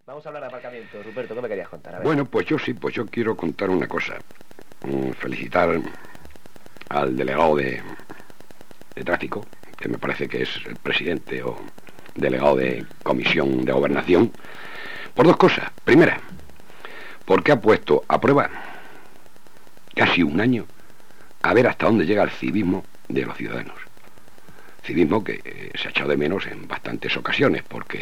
Vamos a hablar de aparcamiento. Ruperto, ¿qué me querías contar? A ver. Bueno, pues yo quiero contar una cosa. Felicitar al delegado de tráfico, que me parece que es el presidente o delegado de comisión de gobernación, por dos cosas. Primera, porque ha puesto a prueba casi un año a ver hasta dónde llega el civismo de los ciudadanos. Civismo que se ha echado de menos en bastantes ocasiones, porque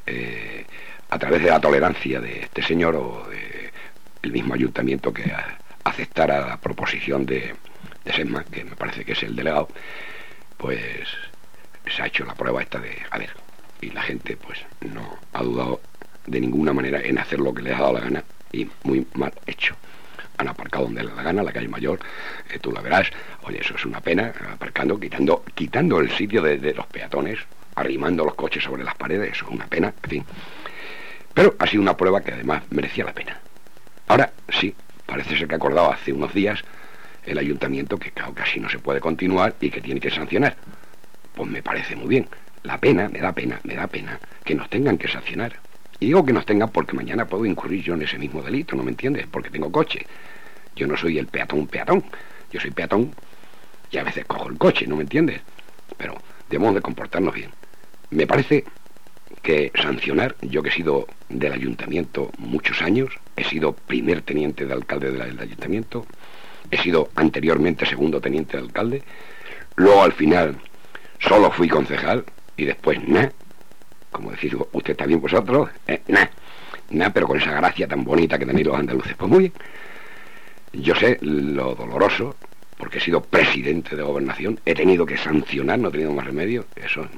a través de la tolerancia de este señor o de el mismo ayuntamiento que aceptara la proposición de Sesma, que me parece que es el delegado, pues se ha hecho la prueba esta de, a ver, y la gente pues no ha dudado de ninguna manera en hacer lo que les ha dado la gana, y muy mal hecho. Han aparcado donde les da la gana, la calle Mayor, tú la verás. Oye, eso es una pena, aparcando, quitando el sitio de los peatones, arrimando los coches sobre las paredes, eso es una pena, en fin. Pero ha sido una prueba que además merecía la pena. Ahora sí, parece ser que ha acordado hace unos días el ayuntamiento que claro, casi no se puede continuar y que tiene que sancionar. Pues me parece muy bien. Me da pena que nos tengan que sancionar. Y digo que nos tengan porque mañana puedo incurrir yo en ese mismo delito, ¿no me entiendes? Porque tengo coche. Yo no soy el peatón. Yo soy peatón y a veces cojo el coche, ¿no me entiendes? Pero debemos de comportarnos bien. Me parece que sancionar, yo que he sido del ayuntamiento muchos años, he sido primer teniente de alcalde del ayuntamiento, he sido anteriormente segundo teniente de alcalde, luego al final solo fui concejal y después nada, como decís usted también vosotros, nada, pero con esa gracia tan bonita que tenéis los andaluces. Pues muy bien, yo sé lo doloroso, porque he sido presidente de gobernación, he tenido que sancionar, no he tenido más remedio, eso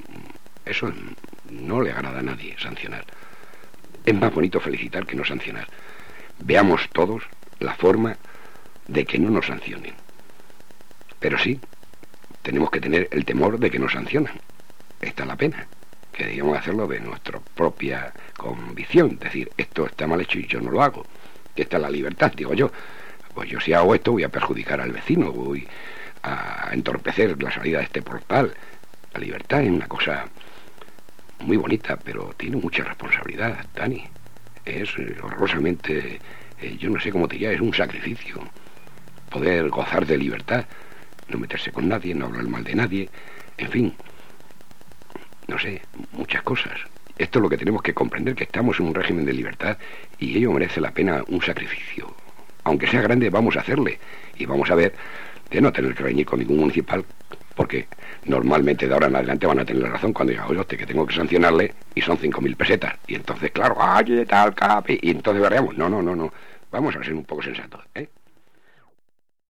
no le agrada a nadie, sancionar. Es más bonito felicitar que no sancionar. Veamos todos la forma de que no nos sancionen. Pero sí, tenemos que tener el temor de que nos sancionen. Esta es la pena, que debíamos hacerlo de nuestra propia convicción, decir, esto está mal hecho y yo no lo hago. Esta es la libertad, digo yo. Pues yo si hago esto voy a perjudicar al vecino, voy a entorpecer la salida de este portal. La libertad es una cosa muy bonita, pero tiene mucha responsabilidad, Dani. Es horrorosamente, yo no sé cómo te diría, es un sacrificio. Poder gozar de libertad, no meterse con nadie, no hablar mal de nadie, en fin, no sé, muchas cosas. Esto es lo que tenemos que comprender, que estamos en un régimen de libertad y ello merece la pena un sacrificio. Aunque sea grande, vamos a hacerle y vamos a ver de no tener que reñir con ningún municipal, porque normalmente de ahora en adelante van a tener razón cuando diga, oye, que tengo que sancionarle y son 5.000 pesetas. Y entonces, claro, ay, tal, capi, y entonces veremos. No. Vamos a ser un poco sensatos, ¿eh?